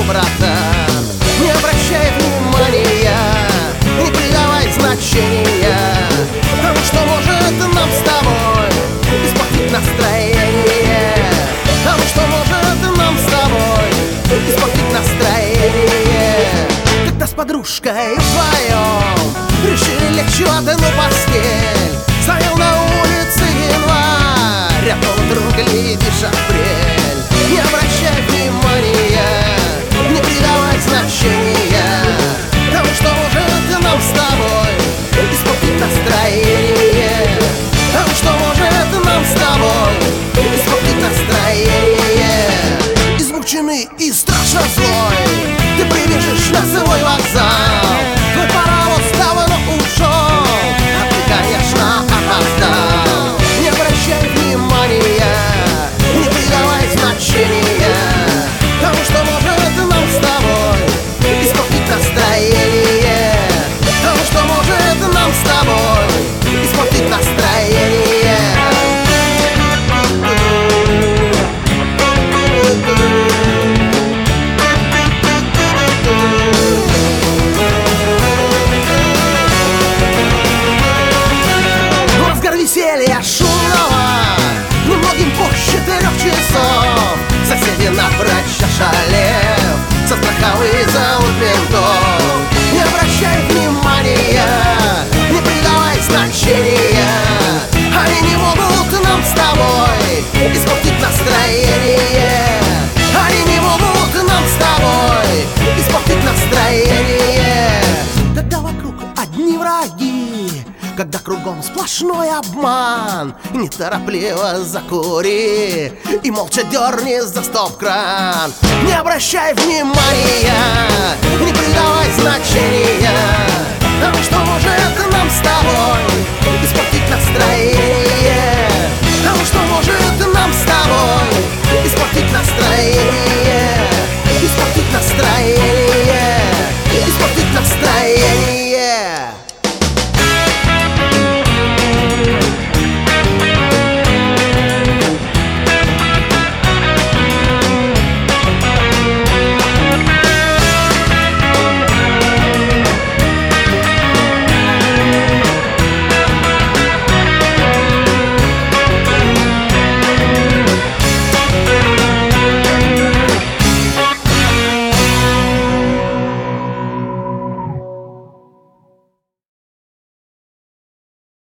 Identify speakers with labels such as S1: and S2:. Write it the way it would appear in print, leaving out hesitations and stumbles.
S1: братан. Не обращай внимания, не придавай значения тому, что может нам с тобой испортить настроение, тому, что может нам с тобой испортить настроение. Когда с подружкой вдвоем решили лечь в одну постель, стоял на улице январь, а вдруг глядишь апрель. Не обращай внимания, не придавай значения тому, что может нам с тобой испортить настроение, тому, что может нам с тобой испортить настроение. Измученный и страшно злой, ты прибежишь на свой вокзал. Твой паровоз давно ушел, а ты, конечно, опоздал. Не обращай внимания, не придавай значения тому, что может нам с тобой испортить настроение, тому, что может нам с тобой испортить настроение. Веселья шумного немногим позже 4 часов. Соседи напрочь ошалев, со страха вызовут ментов. Не обращай внимания, не придавай значения, они не могут нам с тобой испортить настроение, они не могут нам с тобой испортить настроение. Когда вокруг одни враги, когда кругом сплошной обман, неторопливо закури и молча дерни за стоп-кран. Не обращай внимания, не придавай значения тому, что может нам с тобой испортить настроение, тому, что может нам с тобой испортить настроение.